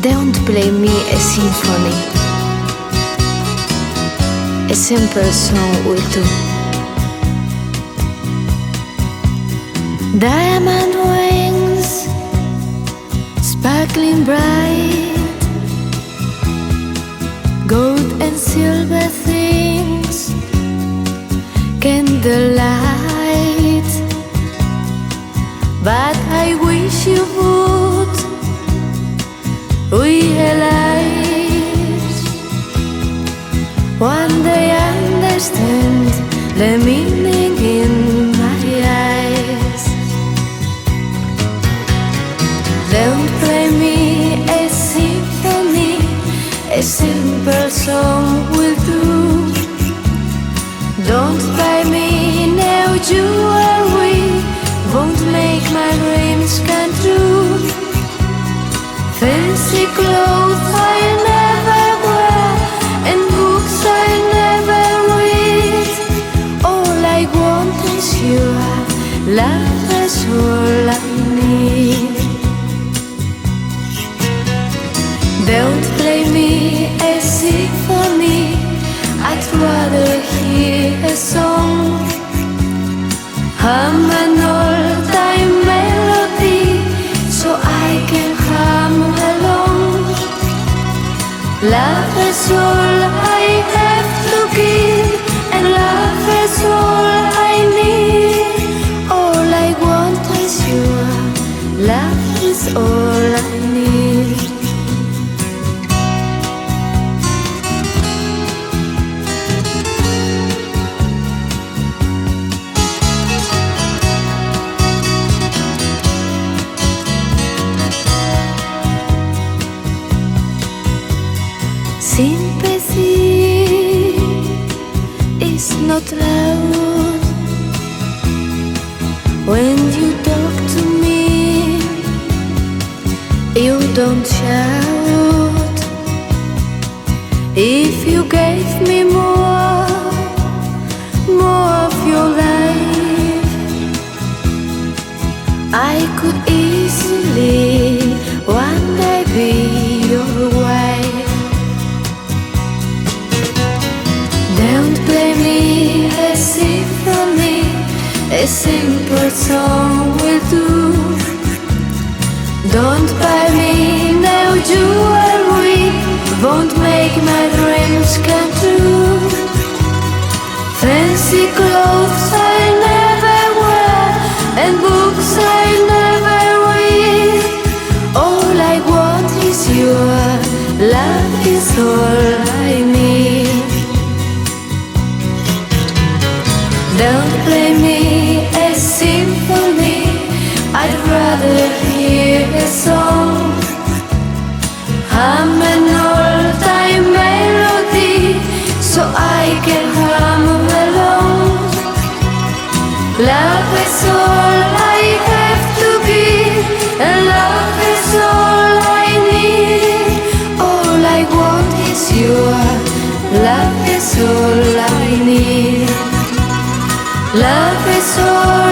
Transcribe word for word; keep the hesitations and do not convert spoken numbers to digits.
Don't play me a symphony. A simple song will do. Diamond wings, sparkling bright, gold and silver things, candlelight. But I wish you would realize, one day understand the meaning in my eyes. Don't play me a symphony, a simple song will do. Don't buy me no jewelry, won't make my dreams come true. Fancy clothes I never wear, and books I never read. All I want is you, love is all I need. Don't play me a symphony, I'd rather hear a song. Hum an old-time melody, so I can hum along. Love is all I have to give, and love is all I need. All I want is you, love is all I need. Sympathy is not loud when you talk to me. You don't shout. If you gave me more, more of your life, I could easily one day be your wife. Don't play me a symphony, a simple song will do. Don't buy me no jewelry, won't make my dreams come true. Fancy clothes I never wear, and books I never read. All I want is your love is all I need. Don't play me a symphony, I'd rather hear a song. Hum an old-time melody, so I can hum along. Love is all I have to give, and love is all I need. All I want is your love is all I need. Love is all